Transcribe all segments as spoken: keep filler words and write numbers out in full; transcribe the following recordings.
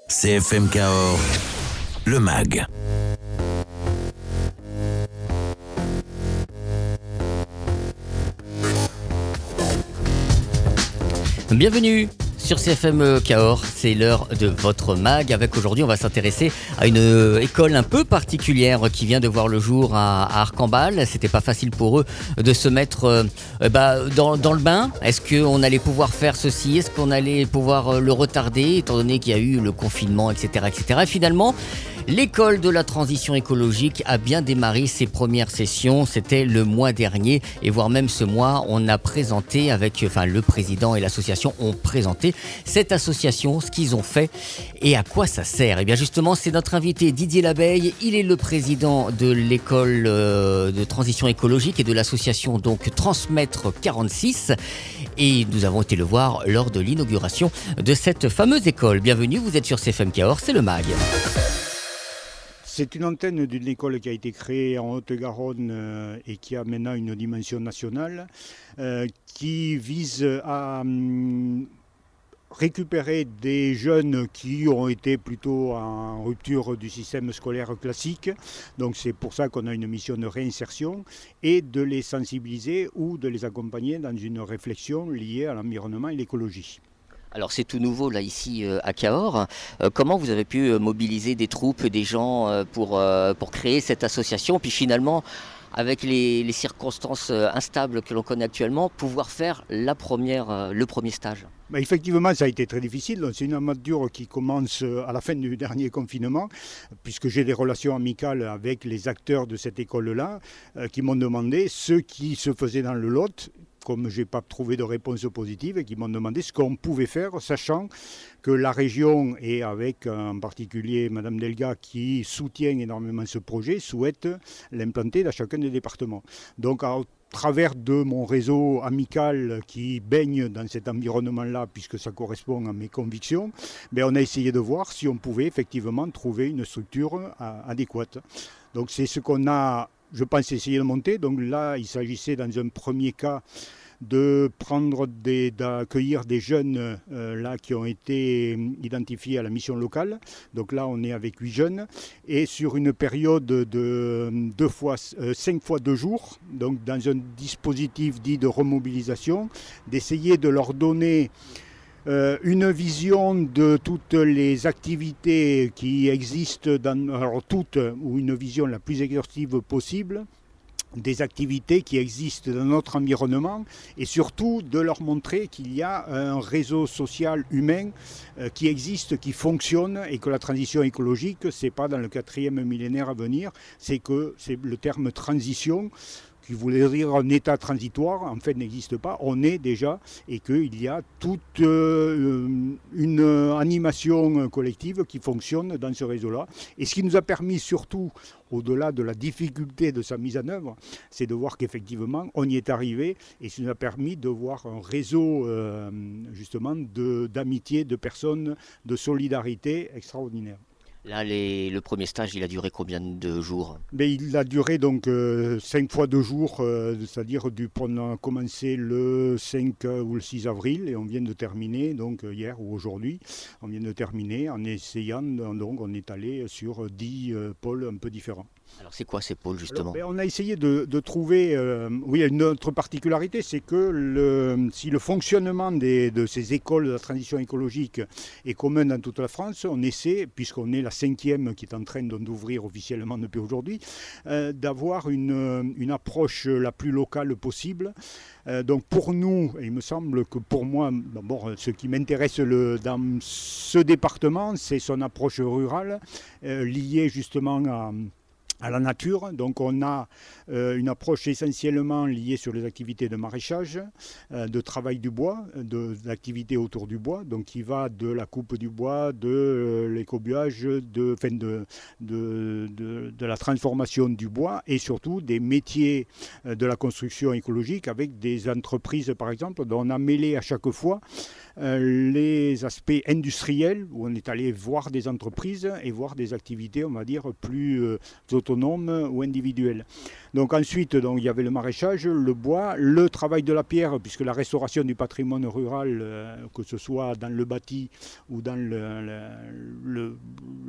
C F M Cahors, le mag. Bienvenue sur C F M Cahors, c'est l'heure de votre mag. Avec aujourd'hui, on va s'intéresser à une euh, école un peu particulière qui vient de voir le jour à, à Arcambal. C'était pas facile pour eux de se mettre euh, bah, dans, dans le bain. Est-ce qu'on allait pouvoir faire ceci? Est-ce qu'on allait pouvoir euh, le retarder, étant donné qu'il y a eu le confinement, et cetera, et cetera. Et finalement, l'école de la transition écologique a bien démarré ses premières sessions. C'était le mois dernier, et voire même ce mois, on a présenté avec, enfin, le président et l'association ont présenté cette association, ce qu'ils ont fait et à quoi ça sert. Et bien justement, c'est notre invité Didier Labeille. Il est le président de l'école euh, de transition écologique et de l'association donc Transmettre quarante-six. Et nous avons été le voir lors de l'inauguration de cette fameuse école. Bienvenue, vous êtes sur C F M Cahors, c'est le mag. C'est une antenne d'une école qui a été créée en Haute-Garonne euh, et qui a maintenant une dimension nationale, euh, qui vise à hum, récupérer des jeunes qui ont été plutôt en rupture du système scolaire classique. Donc c'est pour ça qu'on a une mission de réinsertion et de les sensibiliser ou de les accompagner dans une réflexion liée à l'environnement et l'écologie. Alors c'est tout nouveau là ici euh, à Cahors. Euh, comment vous avez pu euh, mobiliser des troupes, des gens euh, pour, euh, pour créer cette association, puis finalement avec les, les circonstances euh, instables que l'on connaît actuellement, pouvoir faire la première, euh, le premier stage? Bah effectivement, ça a été très difficile. Donc, c'est une aventure qui commence à la fin du dernier confinement, puisque j'ai des relations amicales avec les acteurs de cette école-là, euh, qui m'ont demandé ce qui se faisait dans le Lot, comme je n'ai pas trouvé de réponse positive, et qui m'ont demandé ce qu'on pouvait faire, sachant que la région, et avec en particulier Mme Delga qui soutient énormément ce projet, souhaite l'implanter dans chacun des départements. Donc, à travers de mon réseau amical qui baigne dans cet environnement-là, puisque ça correspond à mes convictions, ben on a essayé de voir si on pouvait effectivement trouver une structure adéquate. Donc c'est ce qu'on a, je pense, essayé de monter. Donc là, il s'agissait dans un premier cas de prendre des, d'accueillir des jeunes euh, là qui ont été identifiés à la mission locale. Donc là, on est avec huit jeunes et sur une période de deux fois, euh, cinq fois deux jours, donc dans un dispositif dit de remobilisation, d'essayer de leur donner Euh, une vision de toutes les activités qui existent, dans, alors toutes, ou une vision la plus exhaustive possible, des activités qui existent dans notre environnement et surtout de leur montrer qu'il y a un réseau social humain euh, qui existe, qui fonctionne et que la transition écologique, c'est pas dans le quatrième millénaire à venir, c'est que c'est le terme transition qui voulait dire un état transitoire, en fait n'existe pas, on est déjà, et qu'il y a toute euh, une animation collective qui fonctionne dans ce réseau-là. Et ce qui nous a permis surtout, au-delà de la difficulté de sa mise en œuvre, c'est de voir qu'effectivement on y est arrivé, et ça nous a permis de voir un réseau euh, justement de, d'amitié, de personnes, de solidarité extraordinaire. Là, les, le premier stage, il a duré combien de jours? Mais il a duré donc euh, cinq fois deux jours, euh, c'est-à-dire du, on a commencé le cinq ou le six avril et on vient de terminer, donc hier ou aujourd'hui, on vient de terminer en essayant, donc on est allé sur dix euh, pôles un peu différents. Alors c'est quoi ces pôles justement? Alors, ben, on a essayé de, de trouver, euh, oui, une autre particularité, c'est que le, si le fonctionnement des, de ces écoles de la transition écologique est commun dans toute la France, on essaie, puisqu'on est la cinquième qui est en train d'ouvrir officiellement depuis aujourd'hui, euh, d'avoir une, une approche la plus locale possible. Euh, donc pour nous, et il me semble que pour moi, d'abord, ce qui m'intéresse le, dans ce département, c'est son approche rurale, euh, liée justement à à la nature. Donc on a euh, une approche essentiellement liée sur les activités de maraîchage, euh, de travail du bois, de, d'activités autour du bois, donc qui va de la coupe du bois, de euh, l'écobuage, de, enfin de, de, de, de la transformation du bois et surtout des métiers euh, de la construction écologique avec des entreprises par exemple dont on a mêlé à chaque fois euh, les aspects industriels où on est allé voir des entreprises et voir des activités on va dire plus euh, autonomes ou individuelles. Donc ensuite, donc, il y avait le maraîchage, le bois, le travail de la pierre, puisque la restauration du patrimoine rural, euh, que ce soit dans le bâti ou dans le, le, le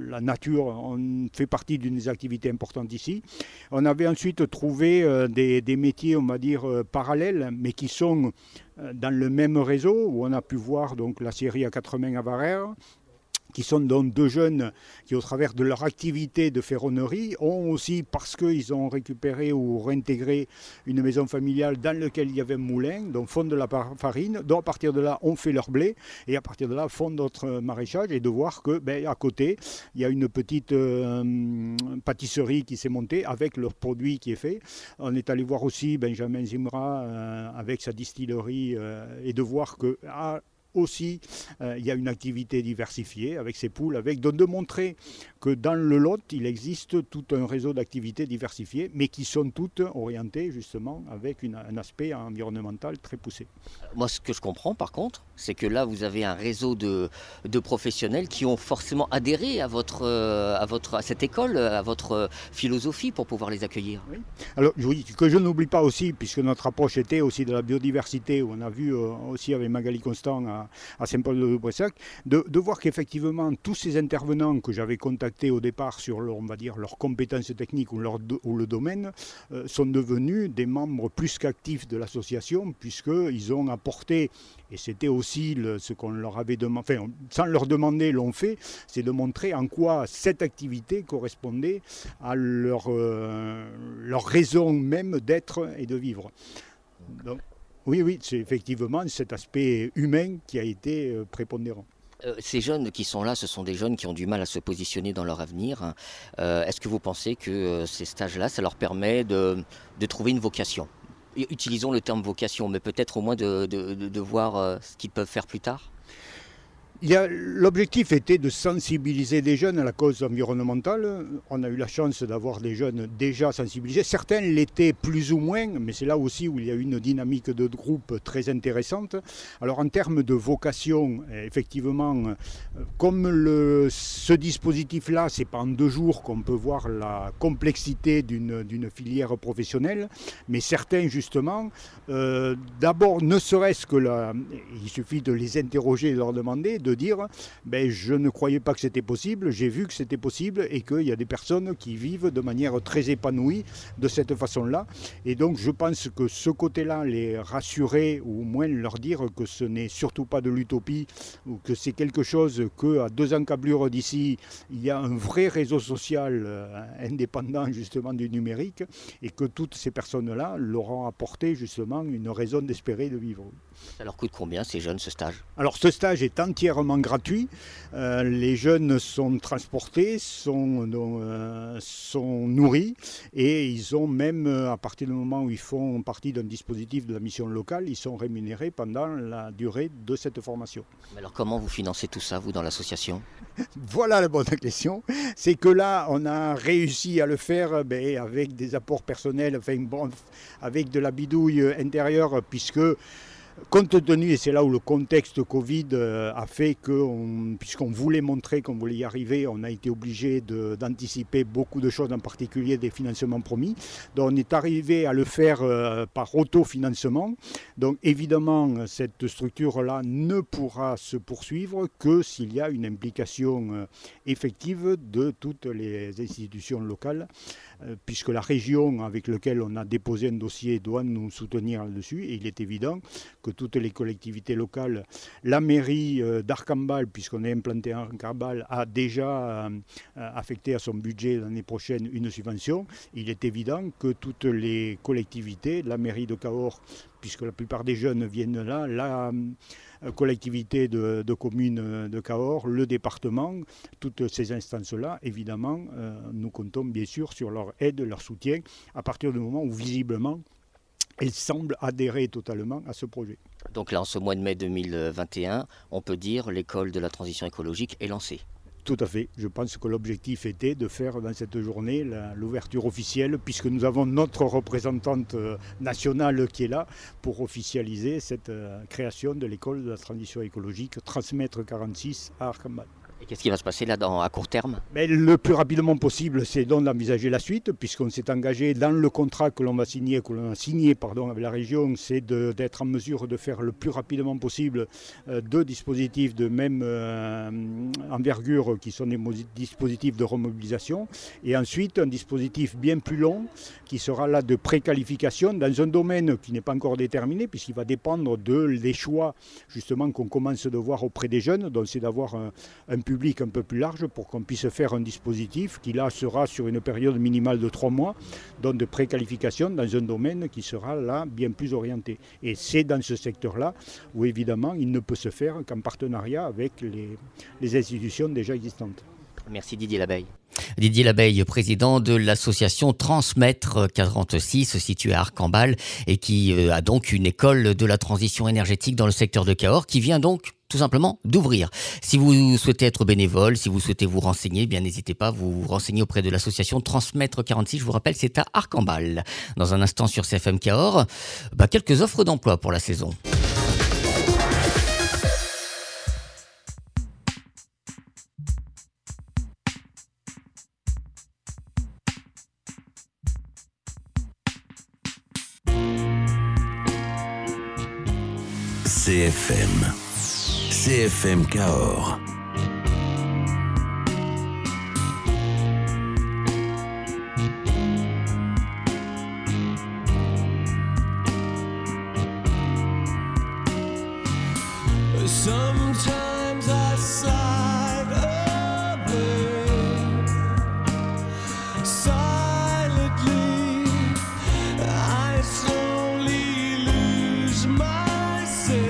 la nature on fait partie d'une des activités importantes ici. On avait ensuite trouvé euh, des, des métiers, on va dire, euh, parallèles, mais qui sont euh, dans le même réseau, où on a pu voir donc, la scierie à quatre mains à Varères, qui sont donc deux jeunes qui, au travers de leur activité de ferronnerie, ont aussi, parce qu'ils ont récupéré ou réintégré une maison familiale dans laquelle il y avait un moulin, donc font de la farine, donc à partir de là, on fait leur blé, et à partir de là, font notre maraîchage, et de voir que, ben, à côté, il y a une petite euh, pâtisserie qui s'est montée avec leur produit qui est fait. On est allé voir aussi Benjamin Zimra euh, avec sa distillerie, euh, et de voir que... Ah, aussi, euh, il y a une activité diversifiée avec ces poules, avec de, de montrer que dans le Lot, il existe tout un réseau d'activités diversifiées, mais qui sont toutes orientées justement avec une, un aspect environnemental très poussé. Moi, ce que je comprends par contre, c'est que là, vous avez un réseau de, de professionnels qui ont forcément adhéré à, votre, à, votre, à cette école, à votre philosophie pour pouvoir les accueillir. Oui. Alors, oui, que je n'oublie pas aussi, puisque notre approche était aussi de la biodiversité, où on a vu euh, aussi avec Magali Constant à, à Saint-Paul-de-Brissac, de, de voir qu'effectivement, tous ces intervenants que j'avais contactés au départ sur leur, on va dire, leurs compétences techniques ou, leur, ou le domaine, euh, sont devenus des membres plus qu'actifs de l'association, puisqu'ils ont apporté, et c'était aussi le, ce qu'on leur avait demandé, enfin, sans leur demander, l'ont fait, c'est de montrer en quoi cette activité correspondait à leur, euh, leur raison même d'être et de vivre. Donc, oui, oui, c'est effectivement cet aspect humain qui a été euh, prépondérant. Euh, ces jeunes qui sont là, ce sont des jeunes qui ont du mal à se positionner dans leur avenir. Euh, est-ce que vous pensez que euh, ces stages-là, ça leur permet de, de trouver une vocation ? Et utilisons le terme vocation, mais peut-être au moins de, de, de, de voir euh, ce qu'ils peuvent faire plus tard ? Il y a, l'objectif était de sensibiliser des jeunes à la cause environnementale. On a eu la chance d'avoir des jeunes déjà sensibilisés. Certains l'étaient plus ou moins, mais c'est là aussi où il y a eu une dynamique de groupe très intéressante. Alors en termes de vocation, effectivement, comme le, ce dispositif-là, c'est pas en deux jours qu'on peut voir la complexité d'une, d'une filière professionnelle, mais certains justement, euh, d'abord ne serait-ce que là, il suffit de les interroger et de leur demander, de dire ben, je ne croyais pas que c'était possible, j'ai vu que c'était possible et qu'il y a des personnes qui vivent de manière très épanouie de cette façon-là. Et donc je pense que ce côté-là, les rassurer ou au moins leur dire que ce n'est surtout pas de l'utopie ou que c'est quelque chose qu'à deux encablures d'ici, il y a un vrai réseau social euh, indépendant justement du numérique et que toutes ces personnes-là leur ont apporté justement une raison d'espérer de vivre. Ça leur coûte combien ces jeunes, ce stage ? Alors ce stage est entièrement gratuit. Euh, les jeunes sont transportés, sont, euh, sont nourris et ils ont même, à partir du moment où ils font partie d'un dispositif de la mission locale, ils sont rémunérés pendant la durée de cette formation. Mais alors comment vous financez tout ça, vous, dans l'association ? Voilà la bonne question. C'est que là, on a réussi à le faire ben, avec des apports personnels, enfin, bon, avec de la bidouille intérieure, puisque compte tenu, et c'est là où le contexte Covid a fait que, puisqu'on voulait montrer qu'on voulait y arriver, on a été obligé de, d'anticiper beaucoup de choses, en particulier des financements promis. Donc on est arrivé à le faire euh, par autofinancement. Donc évidemment, cette structure-là ne pourra se poursuivre que s'il y a une implication euh, effective de toutes les institutions locales, euh, puisque la région avec laquelle on a déposé un dossier doit nous soutenir là-dessus. Et il est évident que toutes les collectivités locales, la mairie d'Arcambal, puisqu'on est implanté à Arcambal, a déjà euh, affecté à son budget l'année prochaine une subvention. Il est évident que toutes les collectivités, la mairie de Cahors, puisque la plupart des jeunes viennent là, la euh, collectivité de, de communes de Cahors, le département, toutes ces instances-là, évidemment, euh, nous comptons bien sûr sur leur aide, leur soutien, à partir du moment où visiblement, elle semble adhérer totalement à ce projet. Donc là, en ce mois de mai deux mille vingt et un, on peut dire l'école de la transition écologique est lancée. Tout à fait. Je pense que l'objectif était de faire dans cette journée la, l'ouverture officielle, puisque nous avons notre représentante nationale qui est là pour officialiser cette euh, création de l'école de la transition écologique, Transmettre quarante-six à Arcambal. Et qu'est-ce qui va se passer là dans, à court terme? Mais le plus rapidement possible, c'est donc d'envisager la suite, puisqu'on s'est engagé dans le contrat que l'on va signer, que l'on a signé pardon, avec la région, c'est de, d'être en mesure de faire le plus rapidement possible euh, deux dispositifs de même euh, envergure qui sont des mo- dispositifs de remobilisation, et ensuite un dispositif bien plus long qui sera là de préqualification dans un domaine qui n'est pas encore déterminé, puisqu'il va dépendre de, des choix justement qu'on commence de voir auprès des jeunes, donc c'est d'avoir un, un public un peu plus large pour qu'on puisse faire un dispositif qui là sera sur une période minimale de trois mois, donc de préqualification dans un domaine qui sera là bien plus orienté. Et c'est dans ce secteur-là où évidemment il ne peut se faire qu'en partenariat avec les, les institutions déjà existantes. Merci Didier Labeille. Didier Labeille, président de l'association Transmettre quarante-six, située à Arcambal, et qui a donc une école de la transition énergétique dans le secteur de Cahors, qui vient donc tout simplement d'ouvrir. Si vous souhaitez être bénévole, si vous souhaitez vous renseigner, eh bien n'hésitez pas à vous renseigner auprès de l'association Transmettre quarante-six. Je vous rappelle, c'est à Arcambal. Dans un instant sur C F M Cahors, bah, quelques offres d'emploi pour la saison. C F M. C F M Cahors. Sometimes I sigh away silently. I slowly lose myself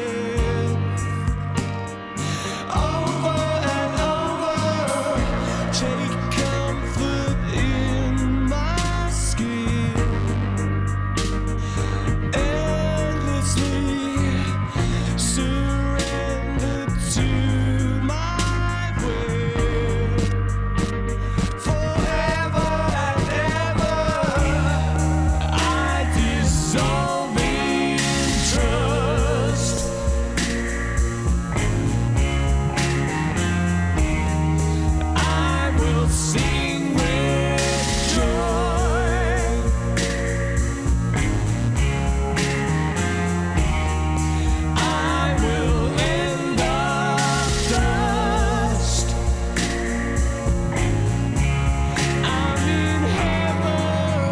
over and over. Take comfort in my skin endlessly. Surrender to my will forever and ever. I dissolve in trust. I will sing with joy. I will end up dust. I'm in heaven.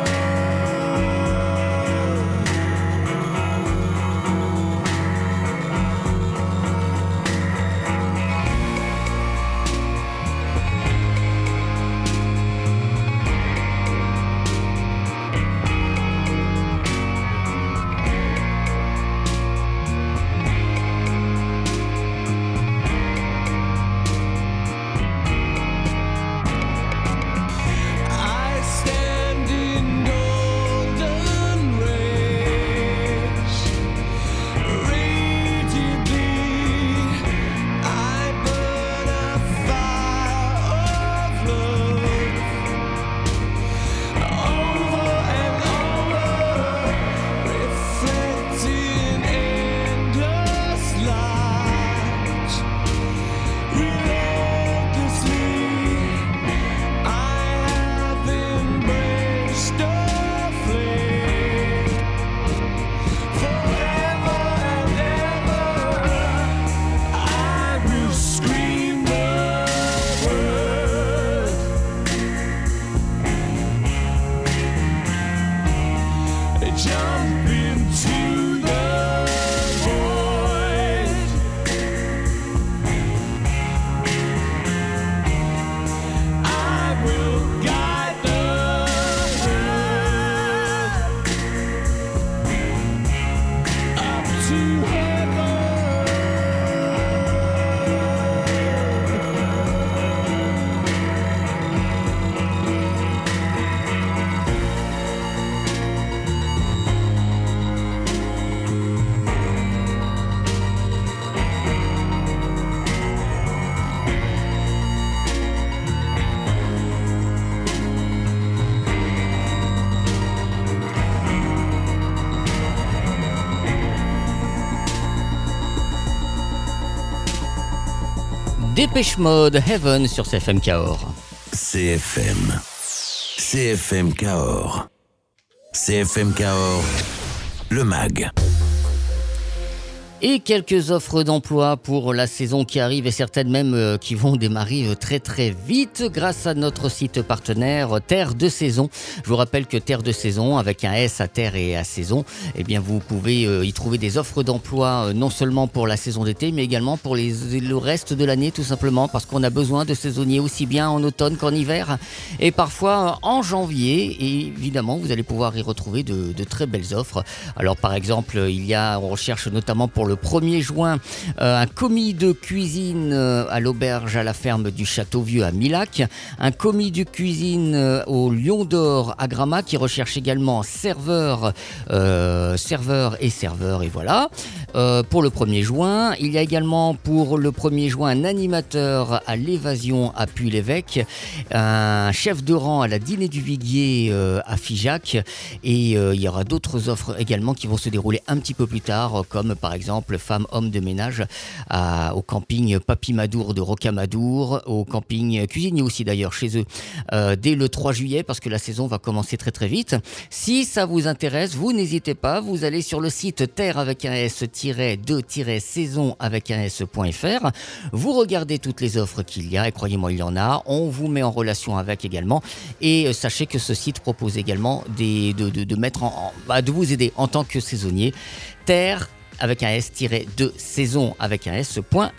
Dépêche Mode, Heaven sur C F M Cahors. C F M. C F M Cahors. C F M Cahors, le mag. Et quelques offres d'emploi pour la saison qui arrive et certaines même euh, qui vont démarrer euh, très très vite grâce à notre site partenaire Terre de Saison. Je vous rappelle que Terre de Saison, avec un S à terre et à saison, eh bien vous pouvez euh, y trouver des offres d'emploi euh, non seulement pour la saison d'été mais également pour les, le reste de l'année tout simplement parce qu'on a besoin de saisonniers aussi bien en automne qu'en hiver et parfois en janvier. Et évidemment vous allez pouvoir y retrouver de, de très belles offres. Alors par exemple il y a, on recherche notamment pour le premier juin, euh, un commis de cuisine euh, à l'auberge à la ferme du Château-Vieux à Milac, un commis de cuisine euh, au Lion d'Or à Gramat qui recherche également serveur, euh, serveur et serveur et voilà. Euh, pour le premier juin, il y a également pour le premier juin un animateur à l'Évasion à Puy-l'Évêque, un chef de rang à la Dîner du Viguier euh, à Figeac et euh, il y aura d'autres offres également qui vont se dérouler un petit peu plus tard comme par exemple femmes, hommes de ménage à, au camping Papy Madour de Rocamadour, au camping cuisinier aussi d'ailleurs chez eux euh, dès le trois juillet parce que la saison va commencer très très vite. Si ça vous intéresse, vous n'hésitez pas, vous allez sur le site terre avec un s deux saison avec un s.fr, vous regardez toutes les offres qu'il y a et croyez-moi il y en a, on vous met en relation avec également et sachez que ce site propose également des, de, de, de, mettre en, en, bah, de vous aider en tant que saisonnier. Terre avec un S deux saison avec un S.fr.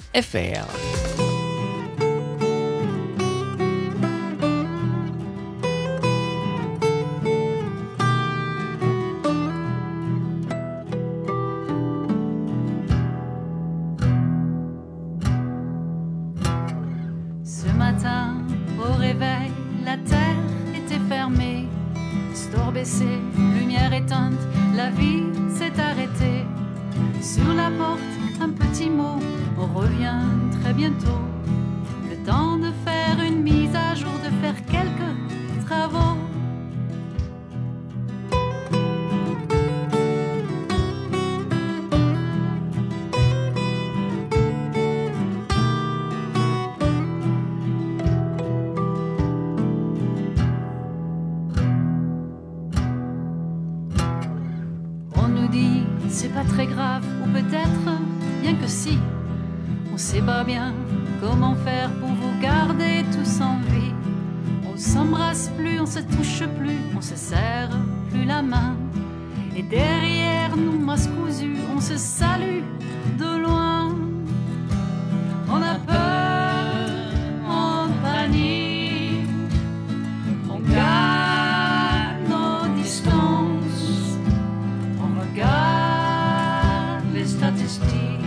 Ce matin, au réveil, la terre était fermée. Store baissé, lumière éteinte, la vie s'est arrêtée. Sur la porte, un petit mot, on revient très bientôt. Le temps de faire une mise à jour, de faire quelques travaux. On nous dit, c'est pas très grave, ou peut-être bien que si. On sait pas bien comment faire pour vous garder tous en vie. On s'embrasse plus, on se touche plus, on se serre plus la main. Et derrière nos masques cousus, on se salue de loin. On a peur, on panique, on garde nos distances, on regarde les statistiques.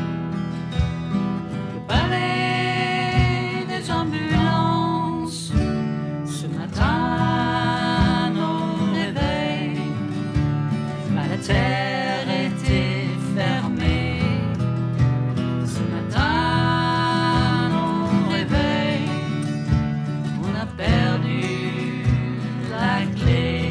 Le balai des ambulances, ce matin au réveil, bah, la terre était fermée. Ce matin au réveil, on a perdu la clé.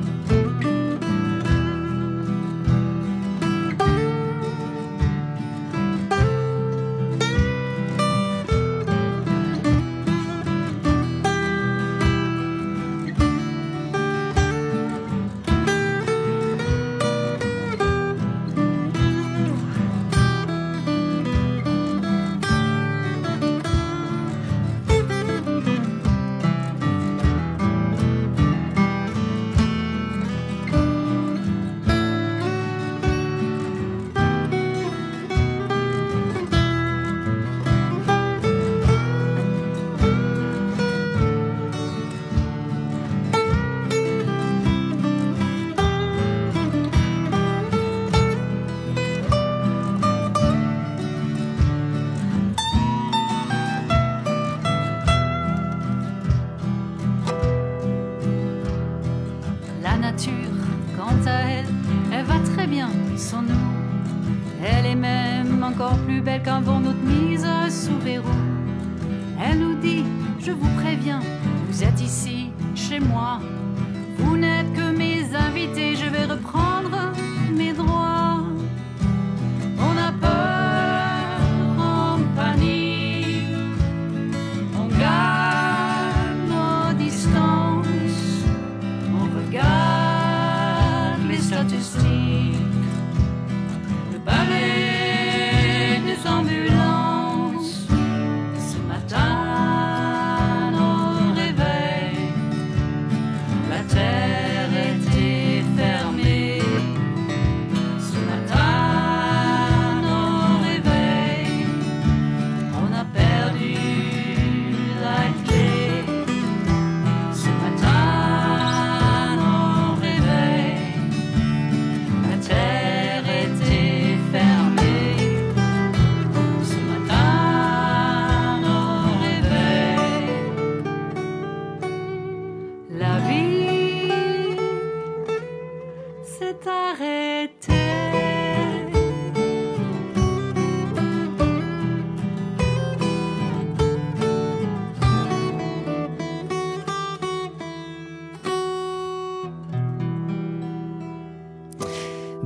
La nature, quant à elle, elle va très bien sans nous. Elle est même encore plus belle qu'avant notre mise sous verrou. Elle nous dit, je vous préviens, vous êtes ici, chez moi. Vous n'êtes que mes invités, je vais reprendre mes droits. On a peur, on panique,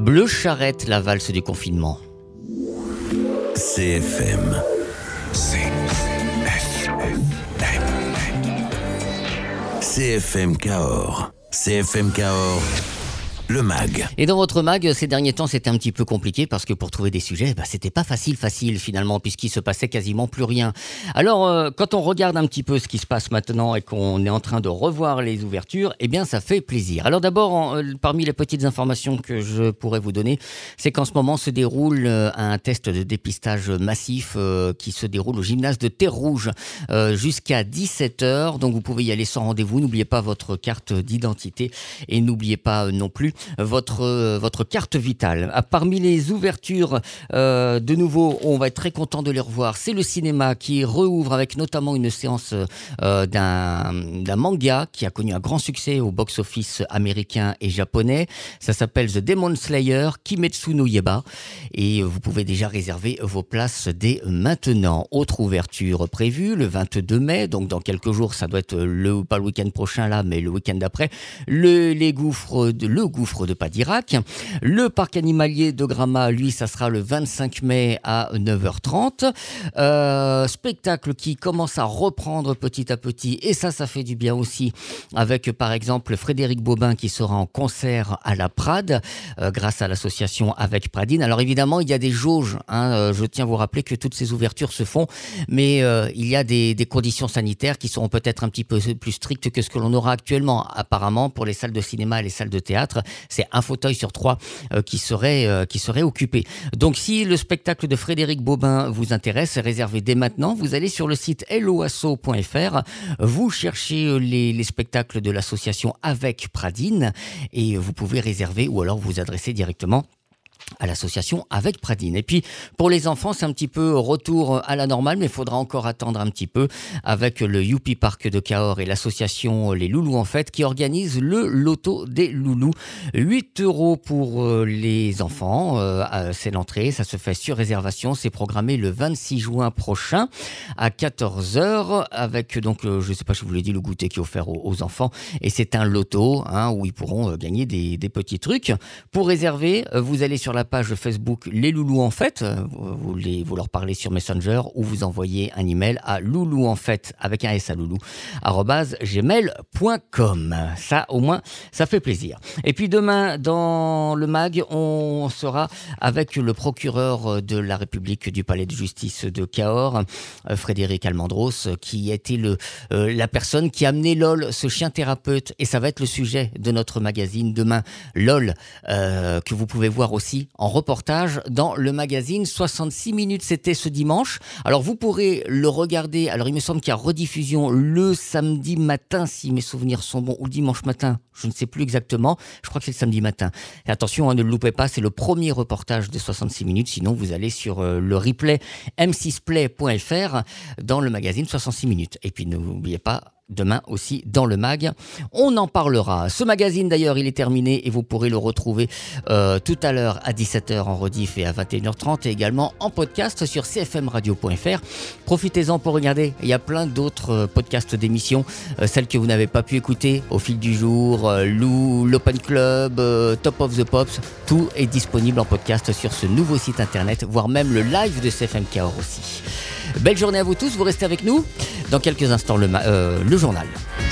Bleu Charrette, la valse du confinement. C F M. C F M. C F M Cahors. C F M Cahors. Le mag. Et dans votre mag, ces derniers temps, c'était un petit peu compliqué parce que pour trouver des sujets, bah, c'était pas facile, facile finalement, puisqu'il se passait quasiment plus rien. Alors, euh, quand on regarde un petit peu ce qui se passe maintenant et qu'on est en train de revoir les ouvertures, eh bien, ça fait plaisir. Alors d'abord, en, euh, parmi les petites informations que je pourrais vous donner, c'est qu'en ce moment se déroule euh, un test de dépistage massif euh, qui se déroule au gymnase de Terre Rouge euh, jusqu'à dix-sept heures. Donc, vous pouvez y aller sans rendez-vous. N'oubliez pas votre carte d'identité et n'oubliez pas euh, non plus votre, euh, votre carte vitale. Ah, parmi les ouvertures, euh, de nouveau, on va être très content de les revoir. C'est le cinéma qui rouvre avec notamment une séance euh, d'un, d'un manga qui a connu un grand succès au box-office américain et japonais. Ça s'appelle The Demon Slayer Kimetsu no Yaiba et vous pouvez déjà réserver vos places dès maintenant. Autre ouverture prévue le vingt-deux mai, donc dans quelques jours, ça doit être le, pas le week-end prochain là, mais le week-end d'après, le, les gouffres de, le gouffre de Padirac. Le parc animalier de Gramma, lui, ça sera le vingt-cinq mai à neuf heures trente. Euh, spectacle qui commence à reprendre petit à petit, et ça, ça fait du bien aussi, avec par exemple Frédéric Bobin qui sera en concert à la Prade, euh, grâce à l'association Avec Pradine. Alors évidemment, il y a des jauges, hein, euh, je tiens à vous rappeler que toutes ces ouvertures se font, mais euh, il y a des, des conditions sanitaires qui seront peut-être un petit peu plus strictes que ce que l'on aura actuellement. Apparemment, pour les salles de cinéma et les salles de théâtre, c'est un fauteuil sur trois euh, qui, serait, euh, qui serait occupé. Donc si le spectacle de Frédéric Bobin vous intéresse, réservez dès maintenant. Vous allez sur le site helloasso point f r, vous cherchez les, les spectacles de l'association Avec Pradine et vous pouvez réserver ou alors vous adresser directement à l'association Avec Pradine. Et puis pour les enfants, c'est un petit peu retour à la normale, mais il faudra encore attendre un petit peu avec le Youpi Park de Cahors et l'association Les Loulous en Fête qui organise le loto des loulous. huit euros pour les enfants, euh, c'est l'entrée, ça se fait sur réservation, c'est programmé le vingt-six juin prochain à quatorze heures avec donc, euh, je ne sais pas si je vous l'ai dit, le goûter qui est offert aux, aux enfants et c'est un loto hein, où ils pourront euh, gagner des, des petits trucs. Pour réserver, euh, vous allez sur la page Facebook Les Loulous en Fête, vous, les, vous leur parlez sur Messenger ou vous envoyez un email à loulou en fête avec un S à loulou arobase gmail point com. Ça au moins ça fait plaisir. Et puis demain dans le mag on sera avec le procureur de la République du Palais de Justice de Cahors, Frédéric Almendros, qui était le, euh, la personne qui a amené LOL, ce chien thérapeute, et ça va être le sujet de notre magazine demain. LOL euh, que vous pouvez voir aussi en reportage dans le magazine soixante-six minutes, c'était ce dimanche. Alors vous pourrez le regarder, alors il me semble qu'il y a rediffusion le samedi matin si mes souvenirs sont bons, ou dimanche matin, je ne sais plus exactement, je crois que c'est le samedi matin. Et attention, hein, ne le loupez pas, c'est le premier reportage de soixante-six minutes, sinon vous allez sur euh, le replay m six play point f r dans le magazine soixante-six minutes. Et puis n'oubliez pas, demain aussi dans le mag, on en parlera. Ce magazine d'ailleurs il est terminé et vous pourrez le retrouver euh, tout à l'heure à dix-sept heures en rediff et à vingt et une heures trente et également en podcast sur c f m radio point f r. Profitez-en pour regarder, il y a plein d'autres euh, podcasts d'émissions, euh, celles que vous n'avez pas pu écouter au fil du jour, euh, Lou, l'Open Club, euh, Top of the Pops, tout est disponible en podcast sur ce nouveau site internet, voire même le live de C F M Cahors aussi. Belle journée à vous tous, vous restez avec nous. Dans quelques instants, le, ma- euh, le journal.